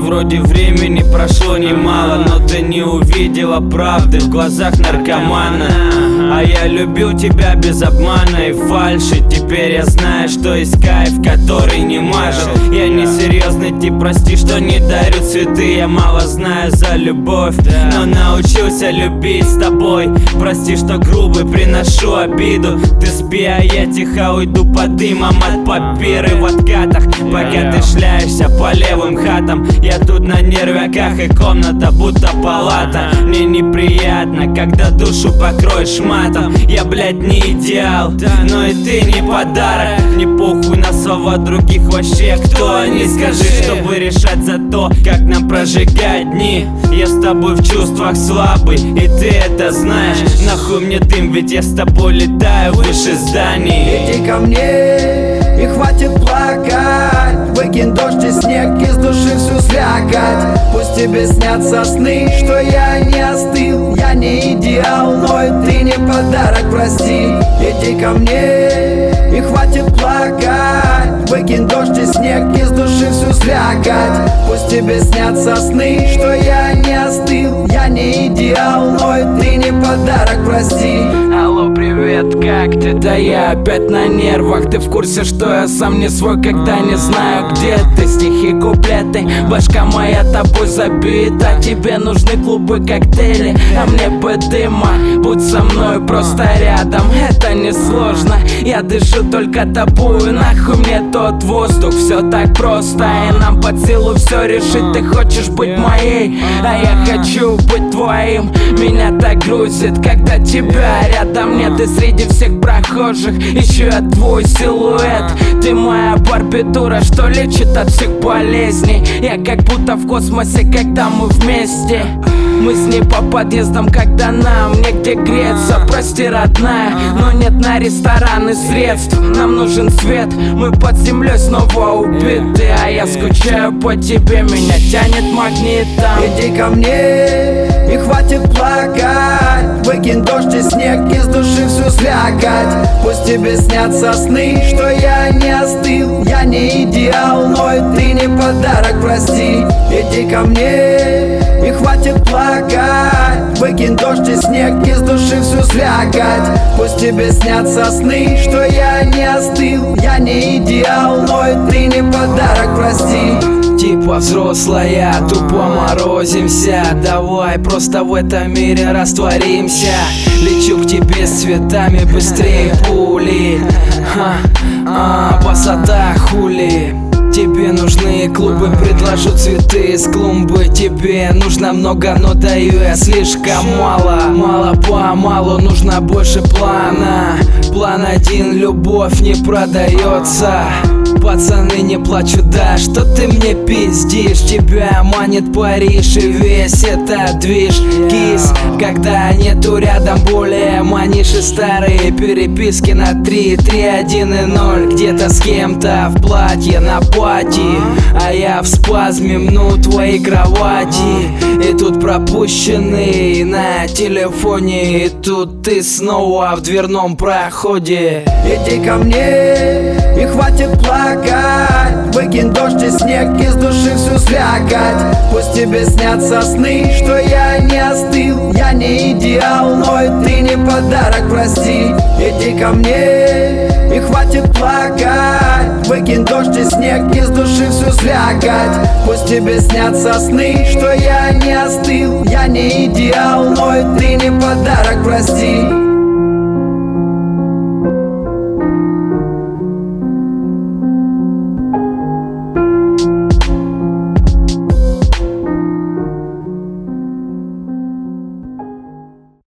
вроде времени прошло немало, но ты не увидела правды в глазах наркомана. А я любил тебя без обмана и фальши. Теперь я знаю, что есть кайф, который не мажет. Я не серьезный тип, прости, что не дарю цветы. Я мало знаю за любовь, но научился любить с тобой. Прости, что грубый, приношу обиду. Ты спи, а я тихо уйду под дымом от папиры в откатах. Пока ты шляешься по левым хатам, я тут на нервяках, и комната будто палата. Мне неприятно, когда душу покроешь матом. Я, блядь, не идеал, но и ты не подарок. Не похуй на слова других, вообще кто они? Скажи, чтобы решать за то, как нам прожигать дни. Я с тобой в чувствах слабый, и ты это знаешь. Нахуй мне дым, ведь я с тобой летаю выше зданий. Иди ко мне, и хватит плакать. Выкинь дождь и снег из души всю слякоть. Пусть тебе снятся сны, что я не остыл. Я не идеал, но и ты не подарок, прости. Иди ко мне, и хватит плакать. Выкинь дождь и снег из души всю слякоть. Пусть тебе снятся сны, что я не остыл. Я не идеал, но и ты не подарок, прости. Алло, привет, как ты? Да я опять на нервах. Ты в курсе, что я сам не свой, когда не знаю, где ты? Стихи, куплеты, башка моя тобой забита. Тебе нужны клубы, коктейли, а мне бы дыма. Будь со мной просто рядом, это не сложно. Я дышу только тобою, нахуй мне тот воздух. Все так просто, и нам под силу все решить. Ты хочешь быть моей, а я хочу быть твоим. Меня так грузит, когда тебя рядом нет. И среди всех прохожих ищу я твой силуэт. Ты моя барбитура, что лечит от всех болезней. Я как будто в космосе, когда мы вместе. Мы с ней по подъездам, когда нам негде греться. Прости, родная, но нет на рестораны средств. Нам нужен свет, мы под землей снова убиты. А я скучаю по тебе, меня тянет магнитом. Иди ко мне, и хватит плакать. Выкинь дождь и снег из души всю слякоть. Пусть тебе снятся сны, что я не остыл. Я не идеал, но и ты не подарок, прости. Иди ко мне, и хватит плакать. Выкинь дождь и снег из души всю слякоть. Пусть тебе снятся сны, что я не остыл. Я не идеал, но и ты не подарок, прости. Типа взрослая, тупо морозимся. Давай просто в этом мире растворимся. Лечу к тебе с цветами быстрее пули. Высота хули. Тебе нужны клубы, предложу цветы из клумбы. Тебе нужно много, но даю я слишком мало. Мало-помалу, нужно больше плана. План один, любовь не продается. Пацаны, не плачу, да, что ты мне пиздишь. Тебя манит Париж и весь этот движ. Кис, когда нету рядом более маниши. Старые переписки на 3, 3, 1 и 0. Где-то с кем-то в платье на пати, а я в спазме мну твоей кровати. И тут пропущенный на телефоне, и тут ты снова в дверном проходе. Иди ко мне, и хватит плакать. Выкинь дождь и снег из души всю слякоть. Пусть тебе снятся сны, что я не остыл. Я не идеал, но и ты не подарок, прости. Иди ко мне, и хватит плакать. Выкинь дождь и снег из души всю слякоть. Пусть тебе снятся сны, что я не остыл. Я не идеал, но и ты не подарок, прости.